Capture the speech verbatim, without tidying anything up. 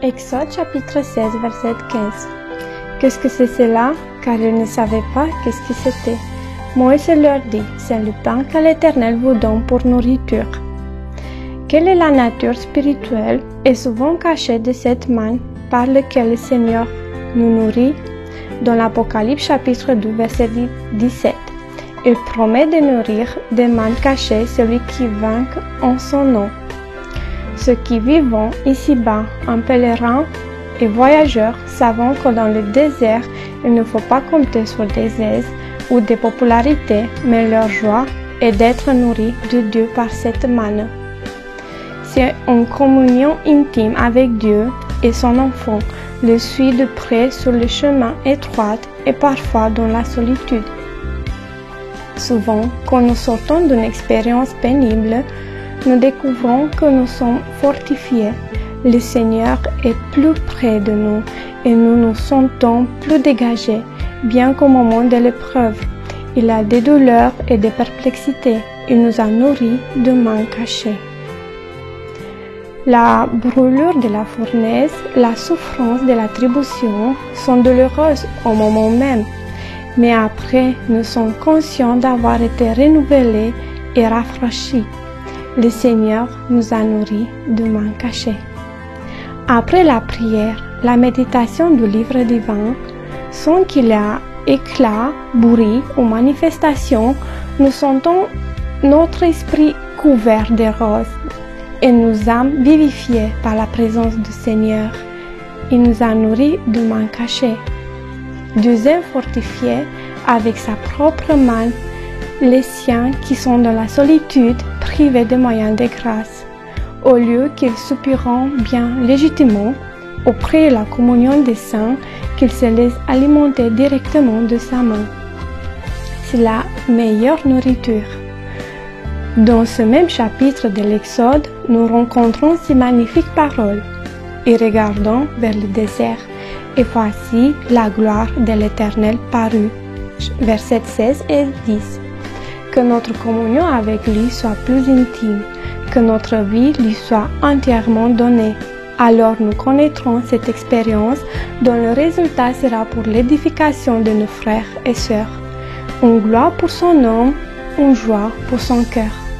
Exode chapitre seize, verset quinze. Qu'est-ce que c'est cela? Car ils ne savaient pas qu'est-ce que c'était. Moïse leur dit, c'est le pain que l'Éternel vous donne pour nourriture. Quelle est la nature spirituelle et souvent cachée de cette manne par laquelle le Seigneur nous nourrit? Dans l'Apocalypse chapitre deux, verset dix-sept, il promet de nourrir des mannes cachées celui qui vainc en son nom. Ceux qui vivent ici-bas en pèlerin et voyageurs savent que dans le désert, il ne faut pas compter sur des aises ou des popularités, mais leur joie est d'être nourris de Dieu par cette manne. C'est une communion intime avec Dieu et son enfant le suit de près sur le chemin étroit et parfois dans la solitude. Souvent, quand nous sortons d'une expérience pénible, nous découvrons que nous sommes fortifiés. Le Seigneur est plus près de nous et nous nous sentons plus dégagés, bien qu'au moment de l'épreuve. Il a des douleurs et des perplexités. Il nous a nourris de mains cachées. La brûlure de la fournaise, la souffrance de l'attribution sont douloureuses au moment même, mais après nous sommes conscients d'avoir été renouvelés et rafraîchis. Le Seigneur nous a nourris de mains cachées. Après la prière, la méditation du livre divin, sans qu'il y ait éclat, bruit ou manifestation, nous sentons notre esprit couvert de roses et nos âmes vivifiées par la présence du Seigneur. Il nous a nourris de mains cachées. Deuxième fortifié avec sa propre main les siens qui sont dans la solitude, privés des moyens de grâce, au lieu qu'ils soupiront bien légitimement auprès de la communion des saints, qu'ils se laissent alimenter directement de sa main. C'est la meilleure nourriture. Dans ce même chapitre de l'Exode, nous rencontrons ces magnifiques paroles. Et regardons vers le désert, et voici la gloire de l'Éternel parut. Versets seize et dix. Que notre communion avec lui soit plus intime, que notre vie lui soit entièrement donnée. Alors nous connaîtrons cette expérience dont le résultat sera pour l'édification de nos frères et sœurs. Une gloire pour son nom, une joie pour son cœur.